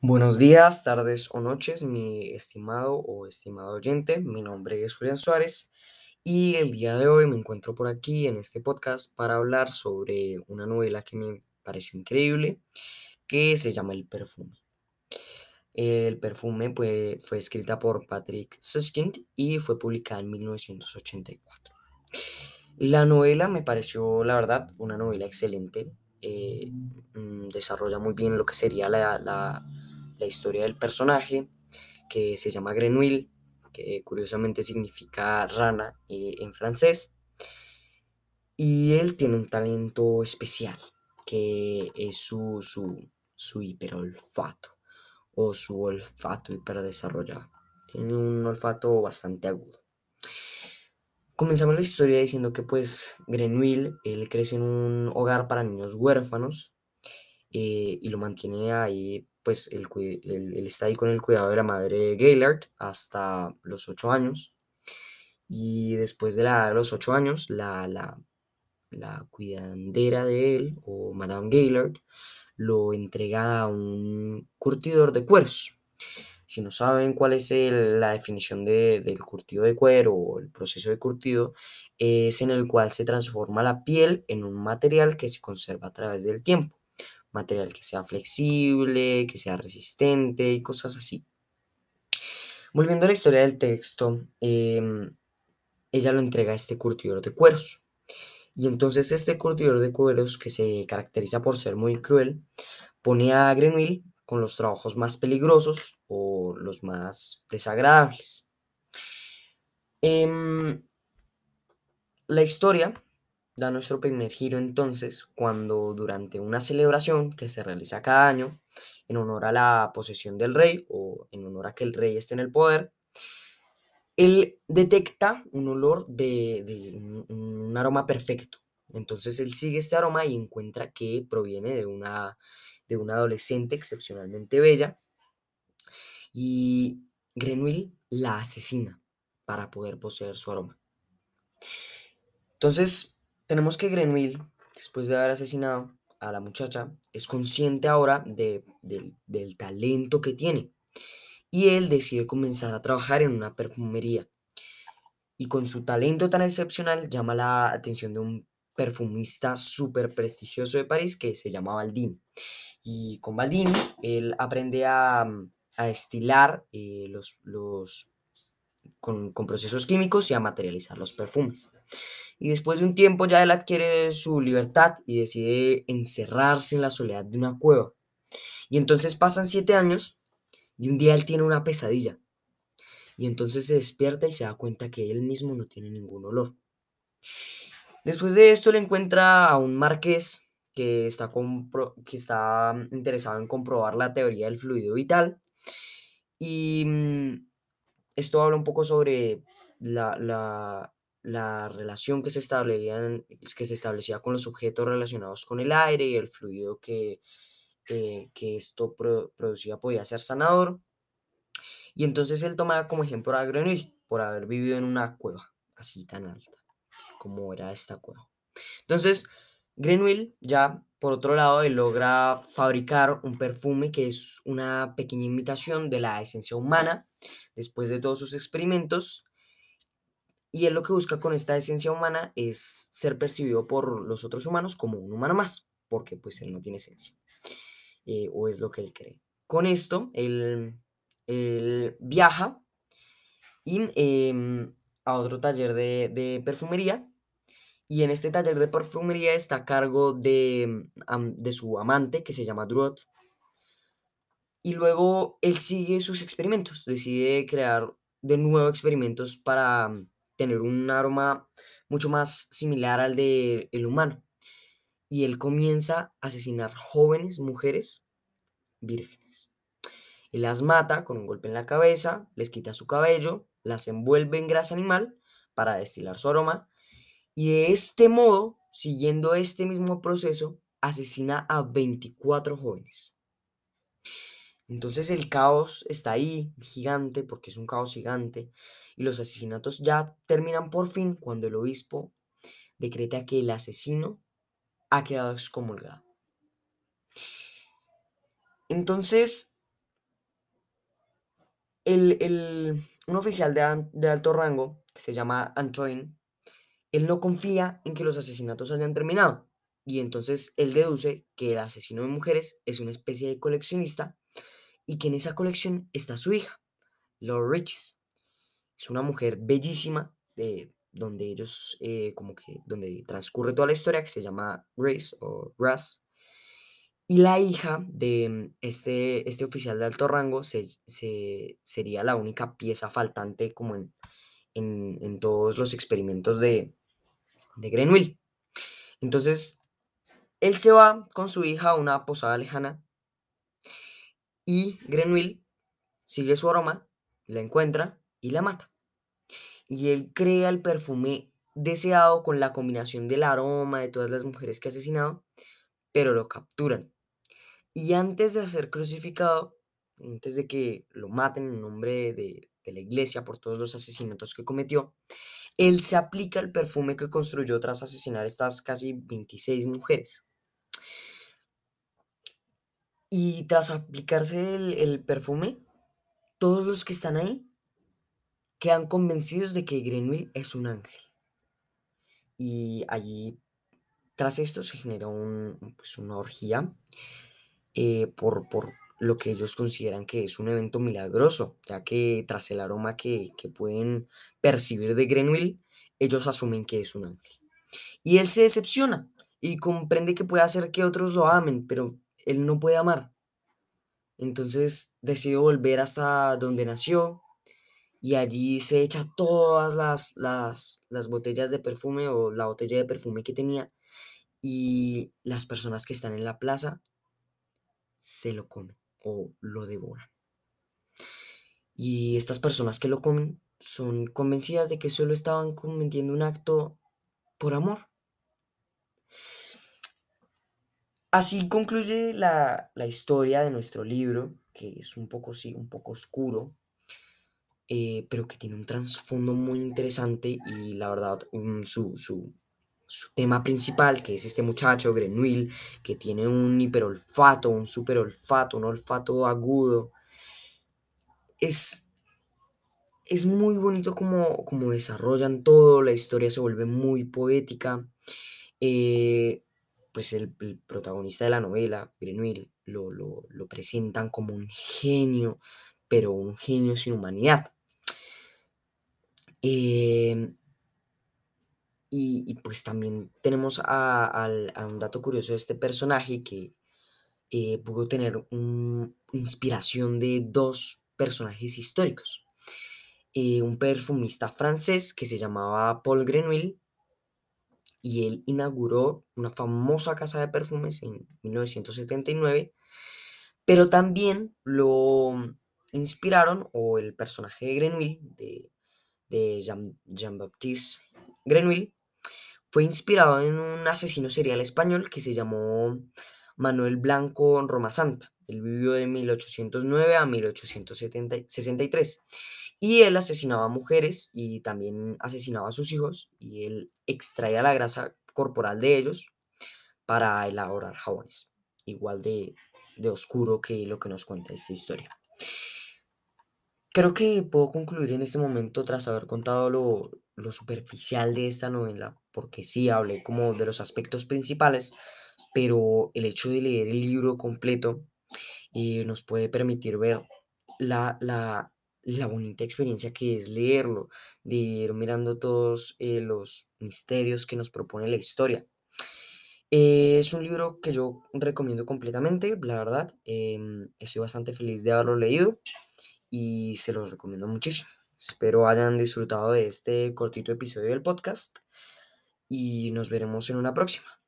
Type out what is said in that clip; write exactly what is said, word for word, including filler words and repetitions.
Buenos días, tardes o noches, mi estimado o estimado oyente. Mi nombre es Julián Suárez y el día de hoy me encuentro por aquí en este podcast para hablar sobre una novela que me pareció increíble, que se llama El Perfume. El Perfume pues, fue escrita por Patrick Suskind y fue publicada en mil novecientos ochenta y cuatro. La novela me pareció, la verdad, una novela excelente. eh, mm, desarrolla muy bien lo que sería la, la la historia del personaje, que se llama Grenouille, que curiosamente significa rana eh, en francés. Y él tiene un talento especial, que es su, su, su hiperolfato, o su olfato hiperdesarrollado. Tiene un olfato bastante agudo. Comenzamos la historia diciendo que pues Grenouille, él crece en un hogar para niños huérfanos, eh, y lo mantiene ahí, pues él, él, él está ahí con el cuidado de la madre Gaillard hasta los ocho años. Y después de, la, de los ocho años, la, la, la cuidandera de él, o Madame Gaillard, lo entrega a un curtidor de cueros. Si no saben cuál es el- la definición de- del curtido de cuero o el proceso de curtido, es en el cual se transforma la piel en un material que se conserva a través del tiempo. Material que sea flexible, que sea resistente y cosas así. Volviendo a la historia del texto, em, ella lo entrega a este curtidor de cueros. Y entonces este curtidor de cueros, que se caracteriza por ser muy cruel, pone a Grenouille con los trabajos más peligrosos o los más desagradables. Em, la historia da nuestro primer giro entonces cuando durante una celebración que se realiza cada año en honor a la posesión del rey o en honor a que el rey esté en el poder, él detecta un olor de, de un, un aroma perfecto. Entonces él sigue este aroma y encuentra que proviene de una, de una adolescente excepcionalmente bella, y Grenouille la asesina para poder poseer su aroma. Entonces tenemos que Grenouille, después de haber asesinado a la muchacha, es consciente ahora de, del del talento que tiene y él decide comenzar a trabajar en una perfumería. Y con su talento tan excepcional llama la atención de un perfumista súper prestigioso de París que se llama Baldini. Y con Baldini él aprende a, a destilar eh, los, los con, con procesos químicos y a materializar los perfumes. Y después de un tiempo ya él adquiere su libertad y decide encerrarse en la soledad de una cueva. Y entonces pasan siete años y un día él tiene una pesadilla. Y entonces se despierta y se da cuenta que él mismo no tiene ningún olor. Después de esto le encuentra a un marqués que está, compro- que está mm, interesado en comprobar la teoría del fluido vital. Y mm, esto habla un poco sobre la, la- la relación que se establecían- que se establecía con los objetos relacionados con el aire y el fluido que, eh, que esto pro- producía podía ser sanador. Y entonces él toma como ejemplo a Grenouille por haber vivido en una cueva así tan alta como era esta cueva. Entonces, Grenouille ya, por otro lado, él logra fabricar un perfume que es una pequeña imitación de la esencia humana después de todos sus experimentos. Y él lo que busca con esta esencia humana es ser percibido por los otros humanos como un humano más, porque pues él no tiene esencia, eh, o es lo que él cree. Con esto, él, él viaja y, em, a otro taller de, de perfumería. Y en este taller de perfumería está a cargo de, am- de su amante, que se llama Druot. Y luego él sigue sus experimentos, decide crear de nuevo experimentos para mm, tener un aroma mucho más similar al del humano. Y él comienza a asesinar jóvenes mujeres vírgenes. Él las mata con un golpe en la cabeza, les quita su cabello, las envuelve en grasa animal para destilar su aroma. Y de este modo, siguiendo este mismo proceso, asesina a veinticuatro jóvenes. Entonces el caos está ahí, gigante, porque es un caos gigante, y los asesinatos ya terminan por fin cuando el obispo decreta que el asesino ha quedado excomulgado. Entonces, El, el- un oficial de, an- de alto rango, que se llama Antoine, él no confía en que los asesinatos hayan terminado. Y entonces él deduce que el asesino de mujeres es una especie de coleccionista y que en esa colección está su hija, Laura Riches. Es una mujer bellísima, eh, donde ellos, eh, como que, donde transcurre toda la historia, que se llama Grace o Ras. Y la hija de mm, este, este oficial de alto rango se, se- sería la única pieza faltante como en, en, en todos los experimentos de, de Grenville. Entonces, él se va con su hija a una posada lejana y Grenville sigue su aroma, la encuentra y la mata. Y él crea el perfume deseado con la combinación del aroma de todas las mujeres que ha asesinado, pero lo capturan. Y antes de ser crucificado, antes de que lo maten en nombre de, de la iglesia por todos los asesinatos que cometió, él se aplica el perfume que construyó tras asesinar a estas casi veintiséis mujeres. Y tras aplicarse el, el perfume, todos los que están ahí quedan convencidos de que Grenouille es un ángel. Y allí, tras esto, se genera un, pues, una orgía eh, por, por lo que ellos consideran que es un evento milagroso, ya que tras el aroma que, que pueden percibir de Grenouille, ellos asumen que es un ángel. Y él se decepciona y comprende que puede hacer que otros lo amen, pero él no puede amar. Entonces decide volver hasta donde nació y allí se echa todas las, las, las botellas de perfume o la botella de perfume que tenía y las personas que están en la plaza se lo comen o lo devoran. Y estas personas que lo comen son convencidas de que solo estaban cometiendo un acto por amor. Así concluye la, la historia de nuestro libro, que es un poco, sí, un poco oscuro, eh, pero que tiene un trasfondo muy interesante y la verdad, un- su, su, su tema principal, que es este muchacho, Grenouille, que tiene un hiperolfato, un superolfato, un olfato agudo, es, es muy bonito como, como desarrollan todo, la historia se vuelve muy poética. eh, pues el, el protagonista de la novela, Grenouille, lo, lo, lo presentan como un genio, pero un genio sin humanidad. Em, y, y, pues también tenemos a, al- a un dato curioso de este personaje que eh, pudo tener un- inspiración de dos personajes históricos. Eh, un perfumista francés que se llamaba Paul Grenouille y él inauguró una famosa casa de perfumes en mil novecientos setenta y nueve, pero también lo inspiraron, o el personaje de Grenouille, de, de Jean, Jean-Baptiste Grenouille, fue inspirado en un asesino serial español que se llamó Manuel Blanco Roma Santa. Él vivió de mil ochocientos nueve a mil ochocientos sesenta y tres. Y él asesinaba a mujeres y también asesinaba a sus hijos. Y él extraía la grasa corporal de ellos para elaborar jabones. Igual de, de oscuro que lo que nos cuenta esta historia. Creo que puedo concluir en este momento tras haber contado lo, lo superficial de esta novela, porque sí hablé como de los aspectos principales, pero el hecho de leer el libro completo eh, nos puede permitir ver la, la, la bonita experiencia que es leerlo, de ir mirando todos eh, los misterios que nos propone la historia. Eh, es un libro que yo recomiendo completamente, la verdad. Em, estoy bastante feliz de haberlo leído y se los recomiendo muchísimo. Espero hayan disfrutado de este cortito episodio del podcast y nos veremos en una próxima.